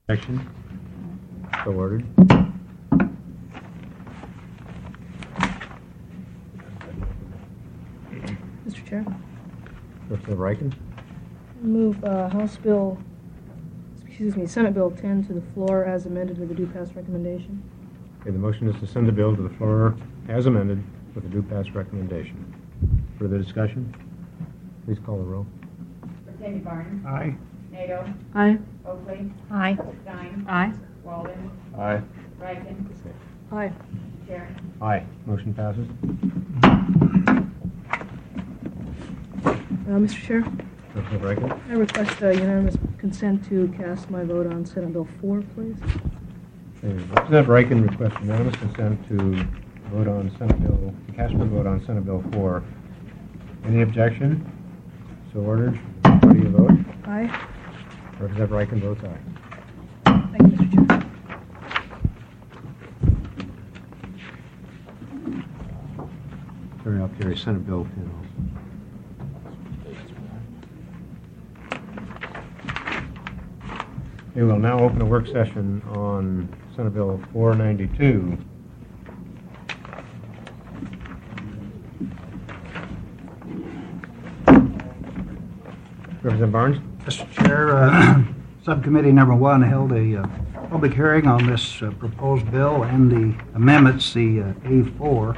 Action. So ordered. Mr. Chair, Representative Riken. move Senate Bill 10 to the floor as amended with a due pass recommendation. Okay, the motion is to send the bill to the floor as amended with a due pass recommendation. Further discussion? Please call the roll. Representative Barnes. Aye. NATO. Aye. Oakley. Aye. Stein. Aye. Walden. Aye. Riken. Aye. Chair. Aye. Motion passes. Mr. Chair, Representative Riken. I request unanimous consent to cast my vote on Senate Bill 4, please. Okay, Representative Riken requests unanimous consent to vote on Senate Bill, to cast my vote on Senate Bill 4. Any objection? So ordered. How do you vote? Aye. Representative Riken votes aye. Thank you, Mr. Chair. Carry up here, Senate Bill 10 also. We will now open a work session on Senate Bill 492. Representative Barnes? Mr. Chair, Subcommittee Number 1 held a public hearing on this proposed bill and the amendments, the A4.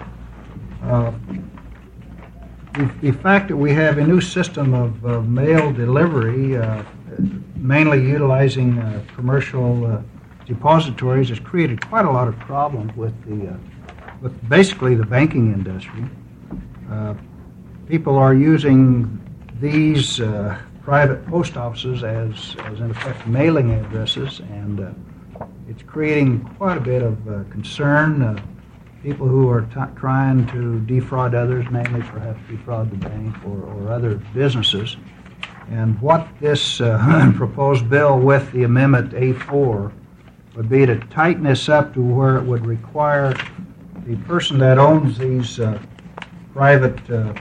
The fact that we have a new system of mail delivery, mainly utilizing commercial depositories, has created quite a lot of problems with basically the banking industry. People are using these private post offices as in effect mailing addresses, and it's creating quite a bit of concern. People who are trying to defraud others, namely perhaps defraud the bank or other businesses. And what this proposed bill with the amendment A4 would be to tighten this up to where it would require the person that owns these private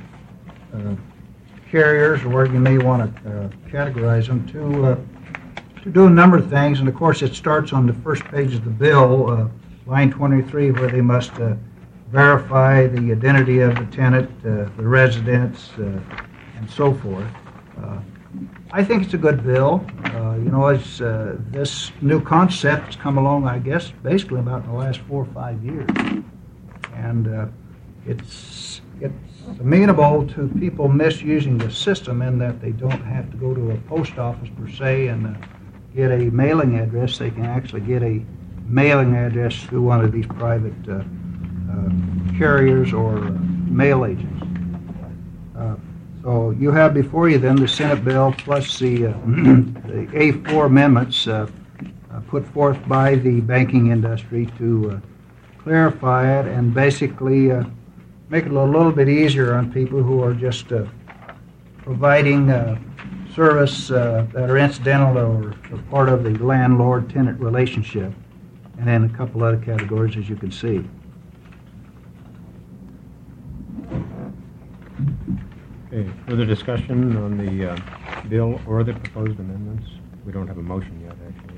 carriers, or where you may want to categorize them, to do a number of things. And of course it starts on the first page of the bill, line 23, where they must verify the identity of the tenant, the residence, and so forth. I think it's a good bill. It's this new concept has come along, I guess, basically about in the last 4 or 5 years, and it's amenable to people misusing the system in that they don't have to go to a post office per se and get a mailing address. They can actually get a mailing address through one of these private carriers or mail agents. So you have before you then the Senate bill plus the A4 amendments put forth by the banking industry to clarify it and basically make it a little bit easier on people who are just providing service that are incidental or part of the landlord-tenant relationship, and then a couple other categories, as you can see. Okay, further discussion on the bill or the proposed amendments? We don't have a motion yet, actually.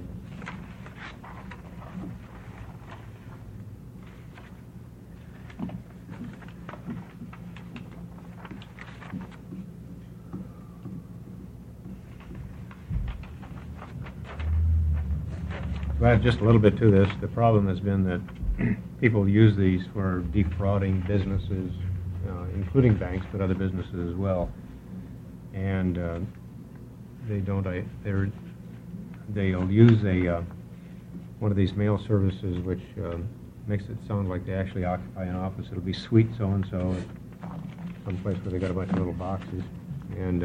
To add just a little bit to this, the problem has been that people use these for defrauding businesses, including banks, but other businesses as well. And they'll use one of these mail services which makes it sound like they actually occupy an office. It'll be Suite so-and-so, someplace where they got a bunch of little boxes. And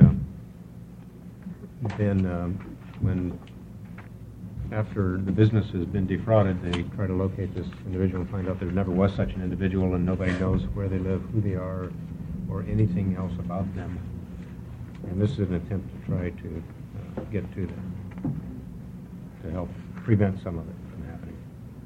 then when after the business has been defrauded, they try to locate this individual and find out there never was such an individual and nobody knows where they live, who they are, or anything else about them. And this is an attempt to try to get to them, to help prevent some of it from happening.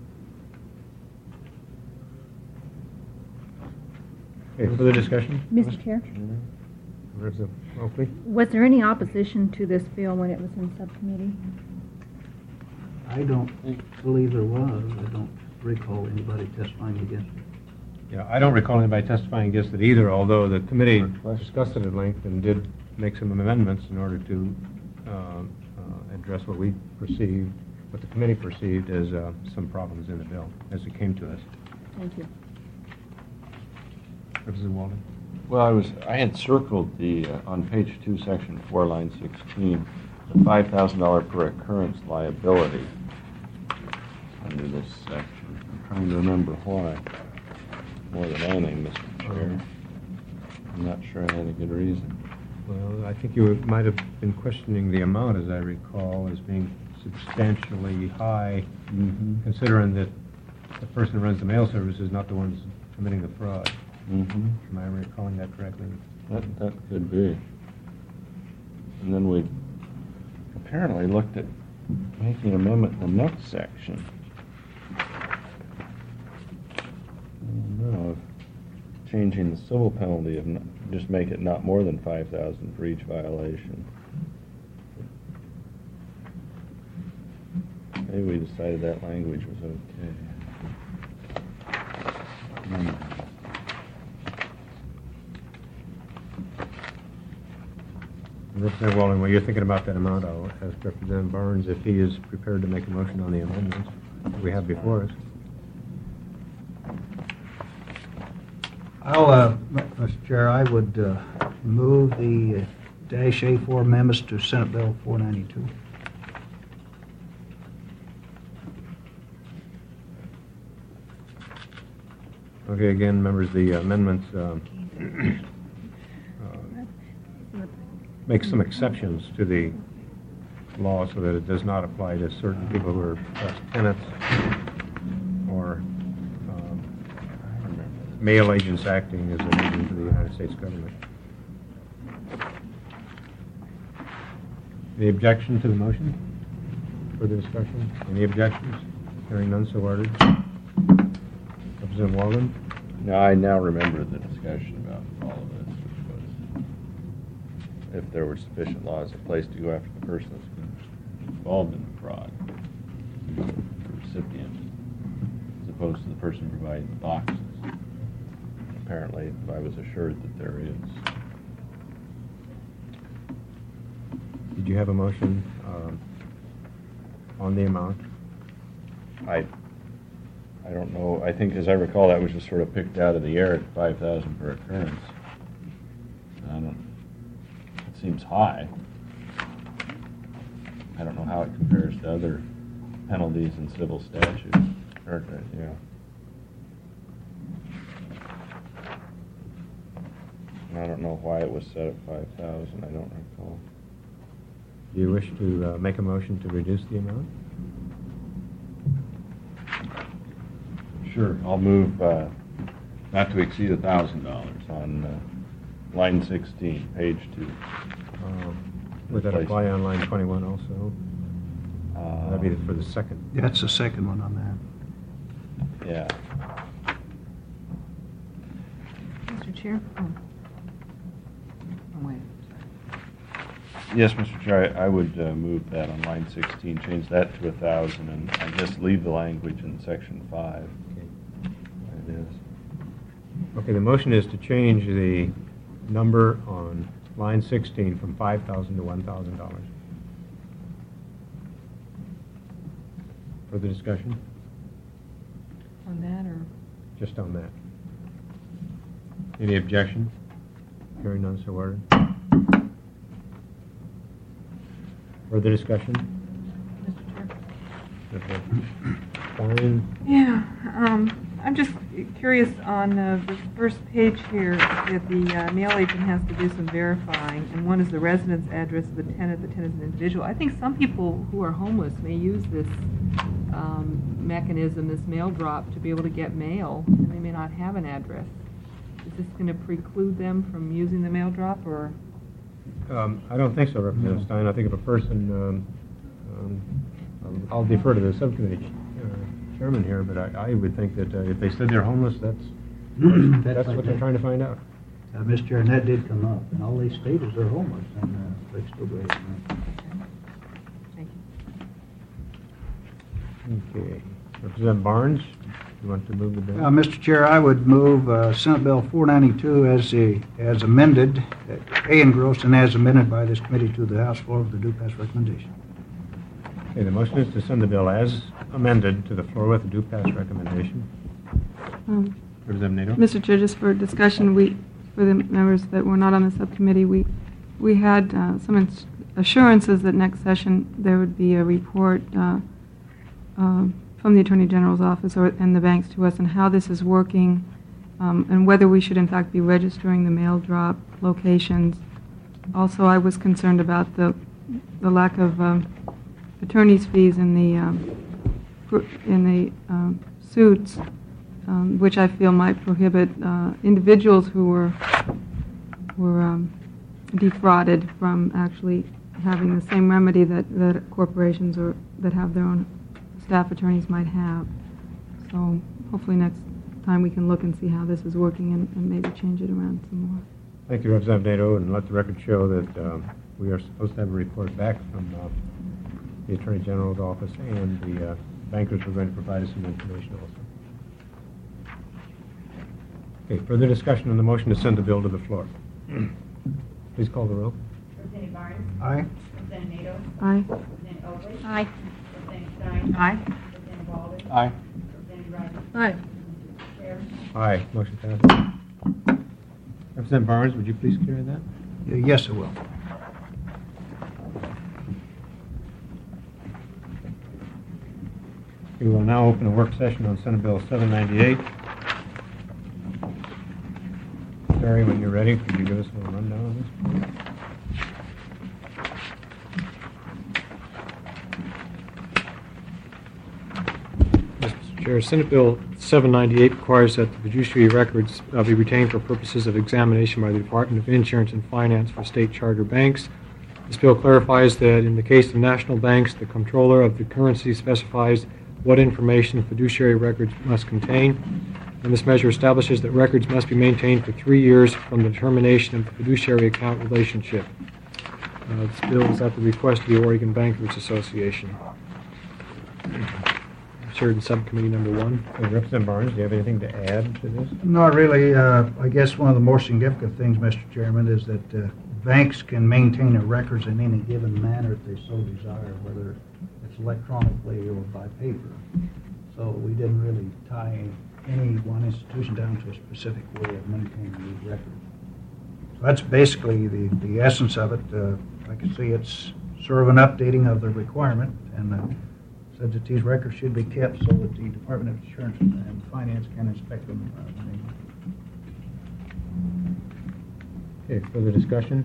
Okay, further discussion? Mr. Chair, Representative Oakley? was there any opposition to this bill when it was in subcommittee? I don't believe there was. I don't recall anybody testifying against it. Yeah, I don't recall anybody testifying against it either, although the committee discussed it at length and did make some amendments in order to address what we perceived, what the committee perceived as some problems in the bill as it came to us. Thank you. Representative Walden? Well, I had circled the, on page 2, section 4, line 16, the $5,000 per occurrence liability under this section. I'm trying to remember why, more than anything, Mr. Chair. I'm not sure I had a good reason. Well, I think you might have been questioning the amount, as I recall, as being substantially high, considering that the person who runs the mail service is not the ones committing the fraud. Am I recalling that correctly? That could be. And then we apparently looked at making an amendment in the next section. No, changing the civil penalty of just make it not more than $5,000 for each violation. Maybe we decided that language was okay. Representative Walden, while you're thinking about that amount, I'll ask Representative Barnes if he is prepared to make a motion on the amendments that we have before us. Mr. Chair, I would move the dash A4 amendments to Senate Bill 492. Okay, again, members, the amendments make some exceptions to the law so that it does not apply to certain people who are tenants or mail agents acting as an agent of the United States government. Any objection to the motion? Further discussion? Any objections? Hearing none, so ordered. Representative Walden? Now, I now remember the discussion about all of this, which was if there were sufficient laws in place to go after the person that's involved in the fraud, the recipient, as opposed to the person providing the boxes. Apparently, I was assured that there is. Did you have a motion on the amount? I don't know. I think, as I recall, that was just sort of picked out of the air at $5,000 per occurrence. It seems high. I don't know how it compares to other penalties in civil statutes. Yeah. And I don't know why it was set at 5,000. I don't recall. Do you wish to make a motion to reduce the amount? Sure. I'll move not to exceed $1,000 on line 16, page 2. Would that apply on line 21 also? That'd be for the second. That's the second one on that. Yeah. Mr. Chair? Oh, wait. Yes, Mr. Chair, I would move that on line 16, change that to 1,000, and I just leave the language in section 5. It is. Okay, the motion is to change the number on line 16 from $5,000 to $1,000. Further discussion? On that, or? Just on that. Any objection? Hearing none, so ordered. Further discussion? Mr. Chair? Okay. Fine. Yeah, I'm just curious on the first page here that the mail agent has to do some verifying, and one is the residence address of the tenant is an individual. I think some people who are homeless may use this mechanism, this mail drop, to be able to get mail, and they may not have an address. Is this going to preclude them from using the mail drop, or? I don't think so, Representative Stein. I think if a person, I'll defer to the subcommittee chairman here, but I would think that if they said they're homeless, that's what they're trying to find out. Mr. Chair, and that did come up, and all they state is they're homeless, and they still go ahead. Thank you. Okay. Representative Barnes, you want to move the bill? Mr. Chair, I would move Senate Bill 492 as amended, A engrossed and as amended by this committee to the House floor with a due pass recommendation. Okay, the motion is to send the bill as amended to the floor with a due pass recommendation. Representative Nato? Mr. Chair, just for discussion, for the members that were not on the subcommittee, we had some assurances that next session there would be a report from the Attorney General's office and the banks to us on how this is working, and whether we should in fact be registering the mail drop locations. Also, I was concerned about the lack of attorney's fees in the suits, which I feel might prohibit individuals who were defrauded from actually having the same remedy that corporations or that have their own staff attorneys might have. So hopefully next time we can look and see how this is working and maybe change it around some more. Thank you, Representative Nato, and let the record show that we are supposed to have a report back from the Attorney General's office, and the bankers are going to provide us some information also. Okay, further discussion on the motion to send the bill to the floor. Please call the roll. Representative Barnes. Aye. Representative Nato. Aye. Representative Oakley. Aye. Representative Stein. Aye. Representative Walden. Aye. Representative Rogers. Aye. Mr. Chair. Aye, motion passes. Representative Barnes, would you please carry that? Yes, it will. We will now open a work session on Senate Bill 798. Terry, when you're ready, could you give us a little rundown of this? Mr. Chair, Senate Bill 798 requires that the fiduciary records be retained for purposes of examination by the Department of Insurance and Finance for state charter banks. This bill clarifies that in the case of national banks, the comptroller of the currency specifies what information fiduciary records must contain, and this measure establishes that records must be maintained for 3 years from the termination of the fiduciary account relationship. This bill is at the request of the Oregon Bankers Association. Shared in Subcommittee Number 1. Representative Barnes, do you have anything to add to this? Not really. I guess one of the more significant things, Mr. Chairman, is that banks can maintain their records in any given manner if they so desire, whether it's electronically or by paper. So we didn't really tie any one institution down to a specific way of maintaining these records. So that's basically the essence of it. I can see it's sort of an updating of the requirement, and said that these records should be kept so that the Department of Insurance and Finance can inspect them. Okay, further discussion?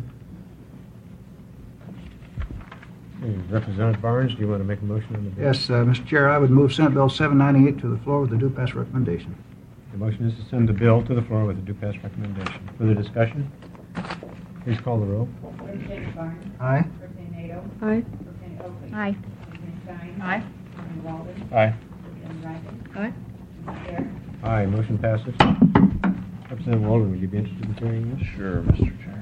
Okay, Representative Barnes, do you want to make a motion on the bill? Yes, Mr. Chair, I would move Senate Bill 798 to the floor with a due pass recommendation. The motion is to send the bill to the floor with a due pass recommendation. Further discussion? Please call the roll. Representative Barnes. Aye. Representative Nato. Aye. Representative Oakley. Aye. Representative Stein. Aye. Representative Walden. Aye. Representative Rogers. Aye. Mr. Chair. Aye, motion passes. Representative Walden, would you be interested in carrying this? Sure, Mr. Chair.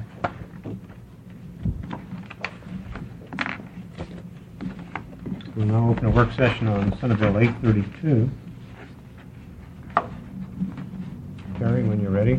We'll now open a work session on Senate Bill 832. Terry, when you're ready.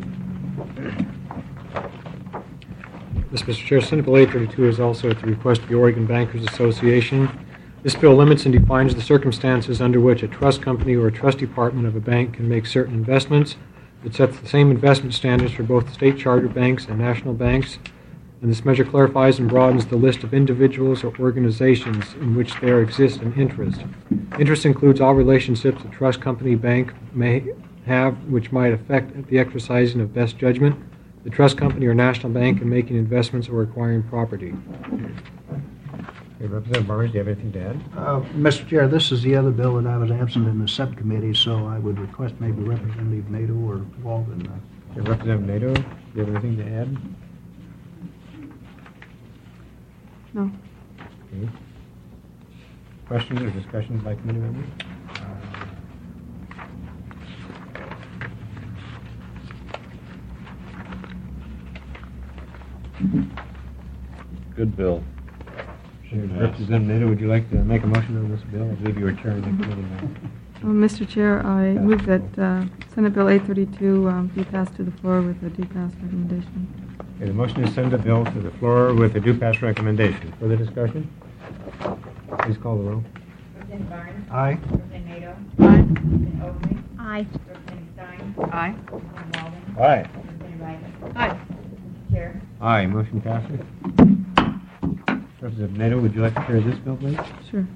Yes, Mr. Chair, Senate Bill 832 is also at the request of the Oregon Bankers Association. This bill limits and defines the circumstances under which a trust company or a trust department of a bank can make certain investments. It sets the same investment standards for both state charter banks and national banks, and this measure clarifies and broadens the list of individuals or organizations in which there exists an interest. Interest includes all relationships a trust company bank may have which might affect the exercising of best judgment, the trust company or national bank in making investments or acquiring property. Okay, Representative Barnes, do you have anything to add? Mr. Chair, this is the other bill that I was absent in the subcommittee, so I would request maybe Representative Nato or Walden. Okay, Representative Nato, do you have anything to add? No. Okay. Questions or discussions by committee members? Good bill. Representative Nato, would you like to make a motion on this bill? I believe you were chairing the committee now. Mr. Chair, I move that Senate Bill 832 be passed to the floor with a due pass recommendation. Okay, the motion is send the bill to the floor with a due pass recommendation. Further discussion? Please call the roll. Representative Barnes. Aye. Representative Nato. Aye. Representative Oakley. Aye. Representative Stein. Aye. Representative Walden. Aye. Representative Rivas. Aye. Mr. Chair, Aye, motion passes. Representative Nato, would you like to carry this bill, please? Sure.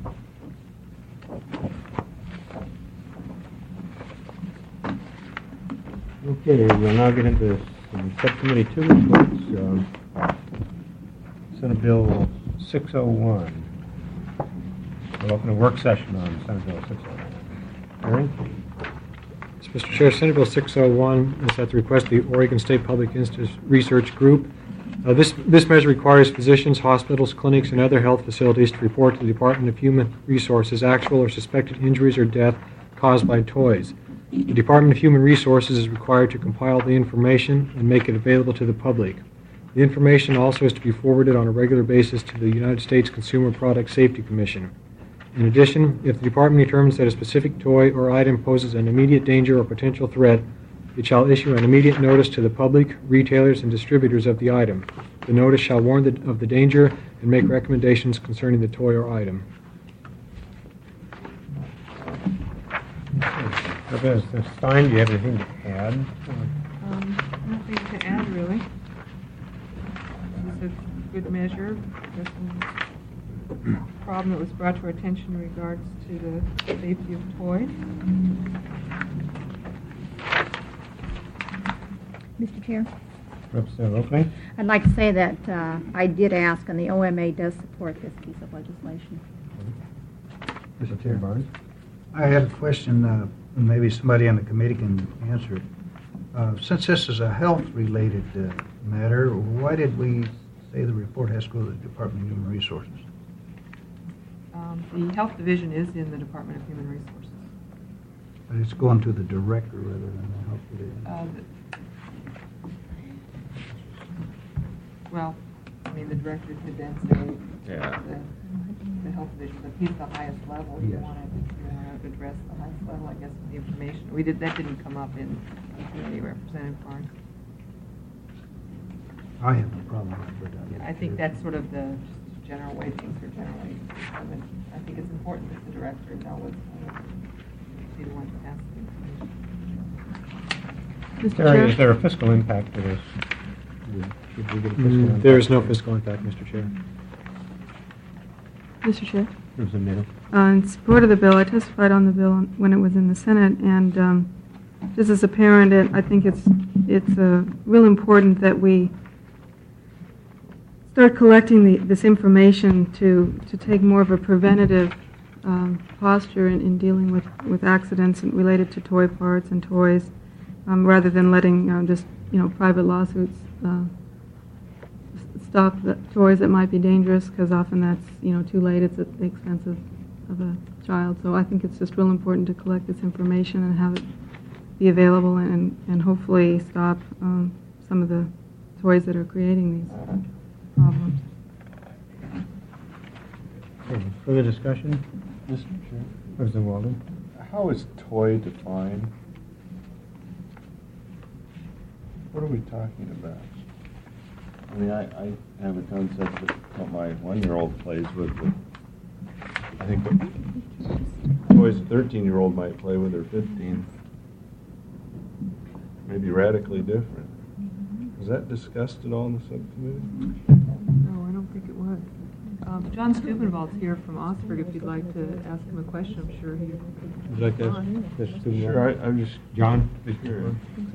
Okay, we'll now get into some subcommittee two reports. Senate Bill 601. We'll open a work session on Senate Bill 601. Hearing? Mr. Chair, Senate Bill 601 is at the request of the Oregon State Public Institute Research Group. This measure requires physicians, hospitals, clinics, and other health facilities to report to the Department of Human Resources actual or suspected injuries or death caused by toys. The Department of Human Resources is required to compile the information and make it available to the public. The information also is to be forwarded on a regular basis to the United States Consumer Product Safety Commission. In addition, if the department determines that a specific toy or item poses an immediate danger or potential threat, it shall issue an immediate notice to the public, retailers, and distributors of the item. The notice shall warn of the danger and make recommendations concerning the toy or item. Representative Stein, do you have anything to add? Nothing to add, really. This is a good measure. There's some problem that was brought to our attention in regards to the safety of toys. Mr. Chair, Representative Oakley? I'd like to say that I did ask, and the OMA does support this piece of legislation. Mr. Chair Barnes? I had a question, and maybe somebody on the committee can answer it. Since this is a health-related matter, why did we say the report has to go to the Department of Human Resources? The Health Division is in the Department of Human Resources. But it's going to the director rather than the health division. Well, I mean, the director could then say Yeah. the Health Division, but he's the highest level. You Yes. want to address the highest level, I guess, of the information. That didn't come up in committee, Representative Barnes. I have no problem with it. I think that's sort of the just general way things are generally determined. I think it's important that the director know what's going on. Be the one to pass the information. Mr. Terry, is Chair? there a fiscal impact to this? Should we get a fiscal impact? There is no fiscal impact, Mr. Chair. Mr. Chair? Representative Nato? In support of the bill, I testified on the bill when it was in the Senate, and just as a parent, I think it's real important that we start collecting this information to take more of a preventative posture in dealing with accidents related to toy parts and toys, rather than letting just private lawsuits stop the toys that might be dangerous, because often that's too late. It's at the expense of a child. So I think it's just real important to collect this information and have it be available and hopefully stop some of the toys that are creating these problems. Okay, further discussion? Mr. Chair, Representative Walden? how is toy defined? What are we talking about? I mean, I have a concept that what my 1-year-old plays with, but I think what toys a 13-year-old might play with or 15 may be radically different. Was that discussed at all in the subcommittee? No, I don't think it was. John Stubenwald's here from Augsburg. If you'd like to ask him a question, I'm sure he Would you like to ask Mr. Stubenwald? Sure, I'm just John? please. curious.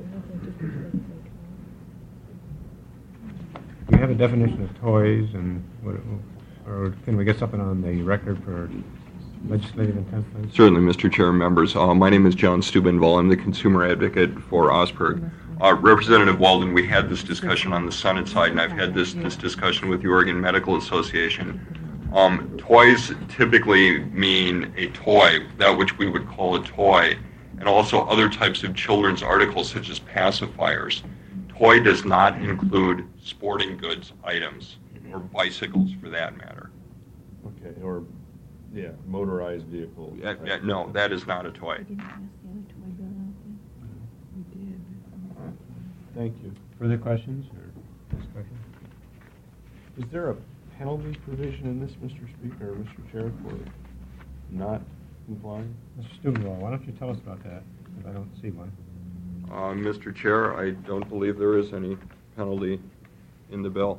Do you have a definition of toys and what, or can we get something on the record for legislative intent, please? Certainly, Mr. Chair and members. My name is John Stubenvall. I'm the consumer advocate for Augsburg. Representative Walden, we had this discussion on the Senate side, and I've had this discussion with the Oregon Medical Association. Toys typically mean a toy, that which we would call a toy, and also other types of children's articles such as pacifiers. Toy does not include sporting goods items, or bicycles for that matter. Okay, or, yeah, motorized vehicle. No, that is not a toy. Thank you. Further questions or discussion? Is there a penalty provision in this, Mr. Speaker, or Mr. Chair, for not complying? Mr. Steubenville, why don't you tell us about that? Because I don't see one. Mr. Chair, I don't believe there is any penalty in the bill.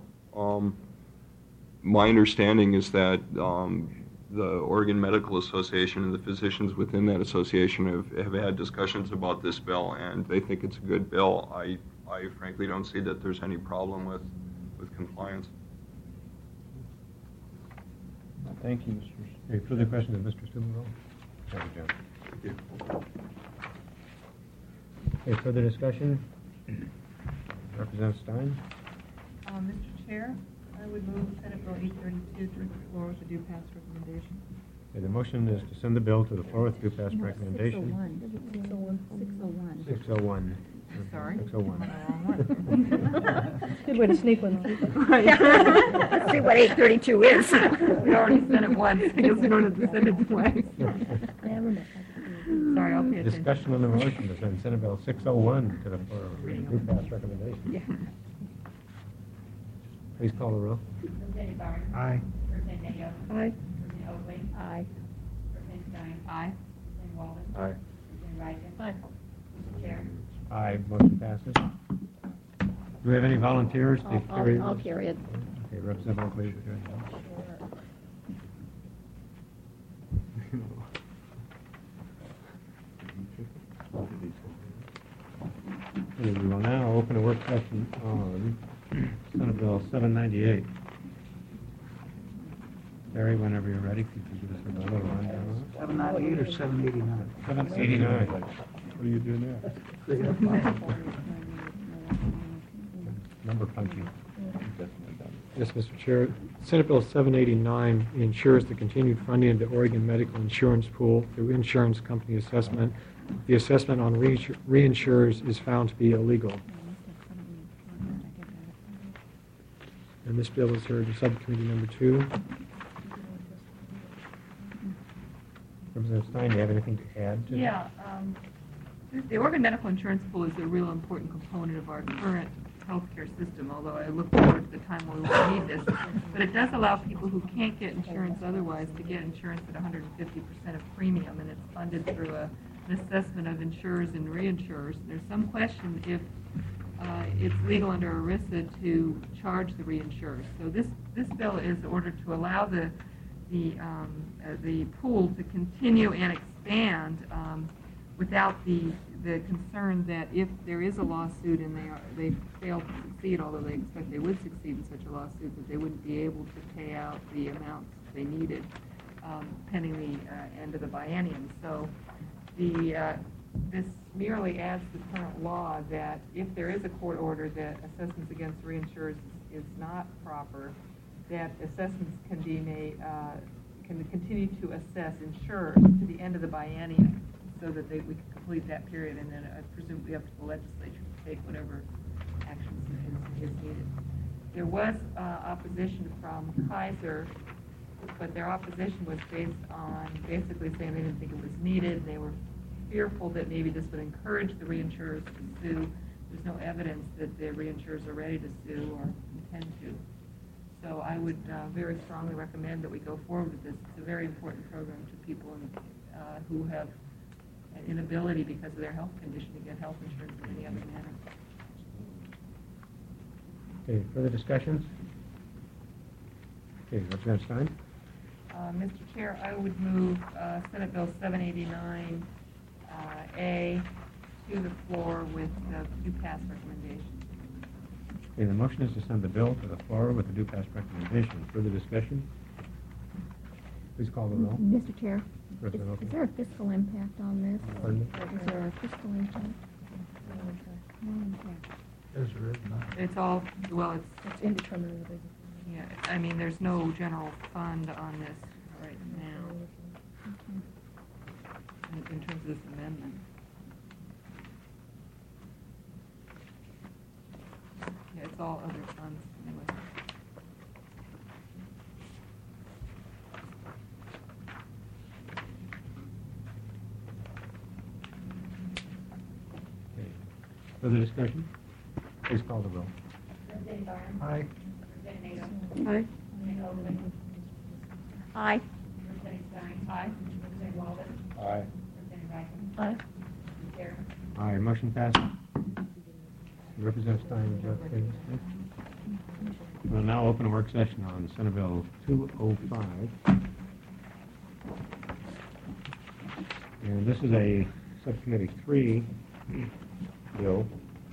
My understanding is that the Oregon Medical Association and the physicians within that association have had discussions about this bill, and they think it's a good bill. I frankly don't see that there's any problem with compliance. Thank you, Mr. Any further questions of Mr. Steubenville? Thank you, John. Thank you. Okay, further discussion? Representative Stein? Mr. Chair, I would move Senate Bill 832 to the floor with a due pass recommendation. Okay, the motion is to send the bill to the floor with due pass No, recommendation. 601. 601. Sorry. 601. Good way to sneak one through. Let's see what 832 is. We already sent it once, I guess we don't have to send it twice. Sorry, I'll pay attention. Discussion on the motion to send Senate Bill 601 to the floor with due pass recommendation. Yeah. Please call the roll. Representative Barnes. Aye. Representative Nato. Aye. Representative Oakley. Aye. Representative Stein. Aye. Representative Walden. Aye. Representative Ryan. Aye. Mr. Chair. Aye, motion passes. Do we have any volunteers to carry? I'll carry it. Okay, Representative Oakley. Okay, we will now open a work session on Senate Bill 798. Terry, whenever you're ready, could you give us a little rundown? 798 or 789? 789. What do you do now? Number punching. Yes, Mr. Chair. Senate Bill 789 ensures the continued funding of the Oregon Medical Insurance Pool through insurance company assessment. The assessment on reinsurers is found to be illegal. And this bill is heard in subcommittee number 2. Representative Stein, do you have anything to add to that? Yeah, the Oregon Medical Insurance Pool is a real important component of our current healthcare system, although I look forward to the time when we won't need this. But it does allow people who can't get insurance otherwise to get insurance at 150% of premium, and it's funded through an assessment of insurers and reinsurers. There's some question if it's legal under ERISA to charge the reinsurers. So this bill is ordered to allow the pool to continue and expand without the concern that if there is a lawsuit and they fail to succeed, although they expect they would succeed in such a lawsuit, that they wouldn't be able to pay out the amounts they needed pending the end of the biennium. So this merely adds to the current law that if there is a court order that assessments against reinsurers is not proper, that assessments can be made, can continue to assess insurers to the end of the biennium so that we can complete that period, and then presumably up to the legislature to take whatever actions is needed. There was opposition from Kaiser, but their opposition was based on basically saying they didn't think it was needed. They were fearful that maybe this would encourage the reinsurers to sue. There's no evidence that the reinsurers are ready to sue or intend to. So I would very strongly recommend that we go forward with this. It's a very important program to people who have an inability because of their health condition to get health insurance in any other manner. Okay, further discussions? Okay, Representative Stein? Mr. Chair, I would move Senate Bill 789A to the floor with the due pass recommendation. Okay, the motion is to send the bill to the floor with a due pass recommendation. Further discussion? Please call the roll. Mr. Chair, President is Oakley. there a fiscal impact on this? Pardon me? Is there a fiscal impact? No impact. Yes, there is not. It's all, well, it's, It's indeterminate. yeah, I mean, there's no general fund on this right now in terms of this amendment. Yeah, it's all other funds anyway. Further discussion? Please call the roll. Representative Barnes. Aye. Representative Nato. Aye. Representative Oakley. Aye. Representative Stein. Aye. Representative Walden. Aye. Representative Riecken. Aye. Mr. Chair. Aye, motion passes. Representative Stein, would you like to say this? We'll now open a work session on Senate Bill 205. And this is a Subcommittee 3 bill.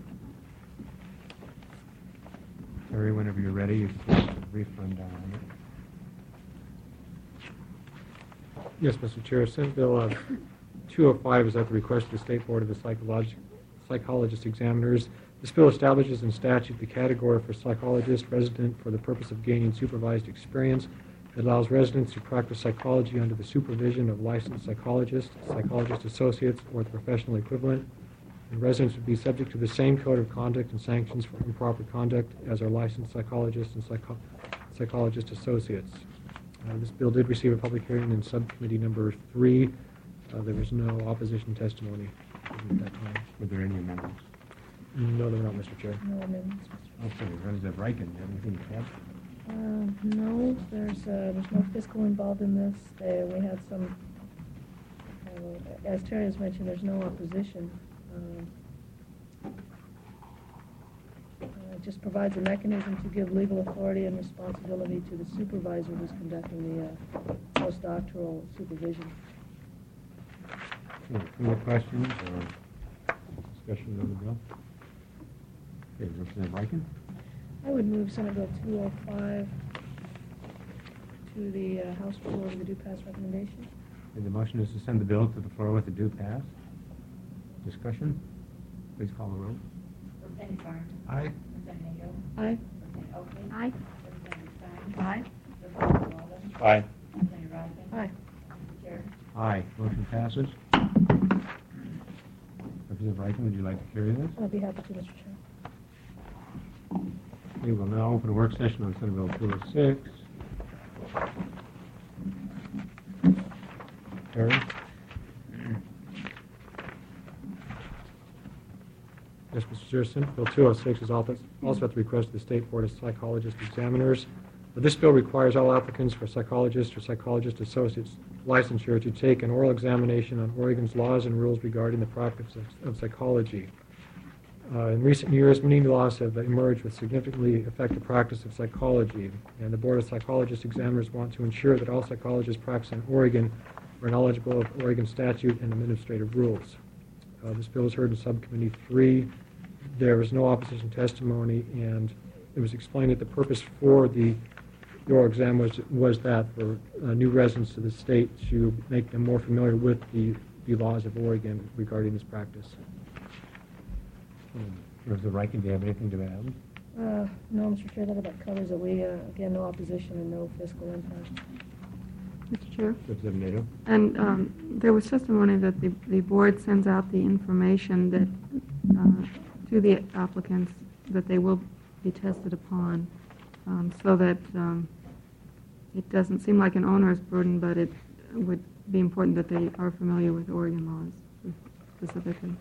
Terry, whenever you're ready, you can give a brief rundown on it. Yes, Mr. Chair. Senate Bill 205 is at the request of the State Board of the Psychologist Examiners. This bill establishes in statute the category for psychologist resident for the purpose of gaining supervised experience. It allows residents to practice psychology under the supervision of licensed psychologists, psychologist associates, or the professional equivalent. And residents would be subject to the same code of conduct and sanctions for improper conduct as are licensed psychologists and psychologist associates. This bill did receive a public hearing in Subcommittee number 3. There was no opposition testimony at that time. Were there any amendments? No, there were not, Mr. Chair. No amendments, Mr. Okay, Representative Riecken, do you have anything to add? No, there's no fiscal involved in this. We had some, as Terry has mentioned, there's no opposition. It just provides a mechanism to give legal authority and responsibility to the supervisor who's conducting the postdoctoral supervision. Any more questions or discussion on the bill? Okay, Representative Riecken? I would move Senate Bill 205 to the House floor with a due pass recommendation. And the motion is to send the bill to the floor with a due pass. Discussion? Please call the roll. Representative Barnes. Aye. Representative Nato. Aye. Representative Oakley. Aye. Representative Stein. Aye. Representative Walden. Aye. Representative Riecken. Aye. Mr. Chair. Aye, motion passes. Representative Riecken, would you like to carry this? I'll be happy to, Mr. Chair. We will now open a work session on Senate Bill 206. Terry? Yes, Mr. Chair. Senate Bill 206 is also at the request of the State Board of Psychologist Examiners. This bill requires all applicants for psychologist or psychologist associates licensure to take an oral examination on Oregon's laws and rules regarding the practice of psychology. In recent years, many laws have emerged which significantly affect the practice of psychology, and the Board of Psychologist Examiners want to ensure that all psychologists practicing in Oregon are knowledgeable of Oregon statute and administrative rules. This bill was heard in Subcommittee 3. There was no opposition testimony, and it was explained that the purpose for the oral exam was that for new residents to the state to make them more familiar with the laws of Oregon regarding this practice. Representative Riecken, do you have anything to add? No, Mr. Chair, that about covers it. We, again, no opposition and no fiscal impact. Mr. Chair? Representative Nato? And there was testimony that the board sends out the information that to the applicants that they will be tested upon, so that it doesn't seem like an onerous burden, but it would be important that they are familiar with Oregon laws specifically.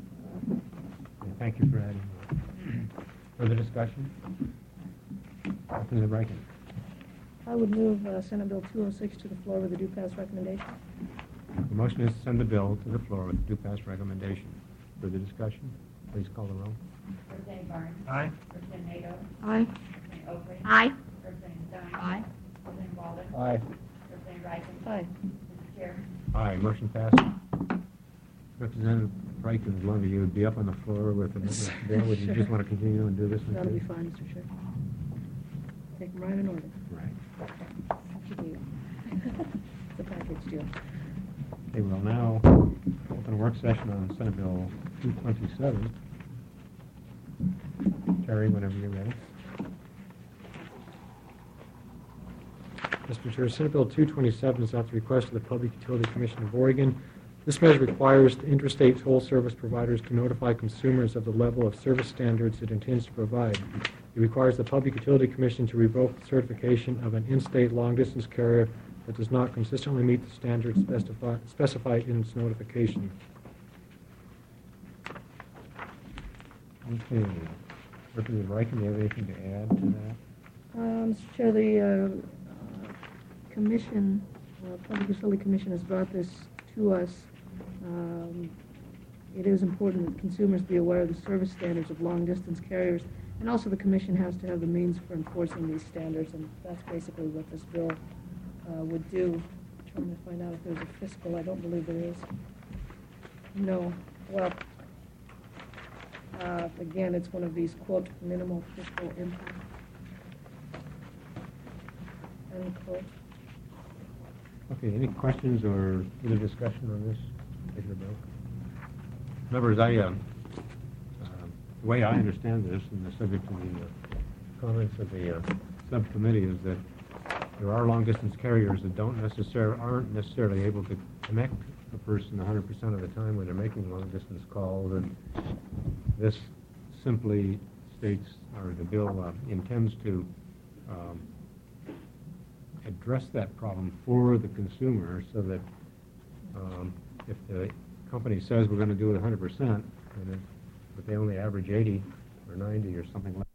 Thank you for adding that. Further discussion? Representative Riecken? I would move Senate Bill 206 to the floor with a due pass recommendation. The motion is to send the bill to the floor with a due pass recommendation. Further discussion? Please call the roll. Representative Barnes. Aye. Representative Nato. Aye. Representative Oakley. Aye. Representative Stein. Aye. Representative Walden. Aye. Representative Riecken. Aye. Mr. Chair. Aye, motion passes. Representative Riecken, as long as you would be up on the floor with the bill, would you just want to continue and do this one? That'll too? be fine, Mr. Chair. Take them right in order. Right. Such a deal. It's a package deal. Okay, we'll now open a work session on Senate Bill 227. Terry, whenever you're ready. Mr. Chair, Senate Bill 227 is at the request of the Public Utility Commission of Oregon. This measure requires the interstate toll service providers to notify consumers of the level of service standards it intends to provide. It requires the Public Utility Commission to revoke the certification of an in-state long-distance carrier that does not consistently meet the standards specified in its notification. Okay. Representative Riken, do you have anything to add to that? Mr. Chair, the commission, Public Utility Commission has brought this to us. It is important that consumers be aware of the service standards of long-distance carriers, and also the commission has to have the means for enforcing these standards, and that's basically what this bill would do. I'm trying to find out if there's a fiscal. I don't believe there is. No. Well, again, it's one of these, quote, minimal fiscal impact, unquote. Okay, any questions or further discussion on this particular bill? Members, the way I understand this, and the subject to the comments of the subcommittee, is that there are long-distance carriers that aren't necessarily able to connect a person 100% of the time when they're making long-distance calls, and this simply states, or the bill intends to address that problem for the consumer, so that if the company says we're going to do it 100%, but they only average 80 or 90 or something like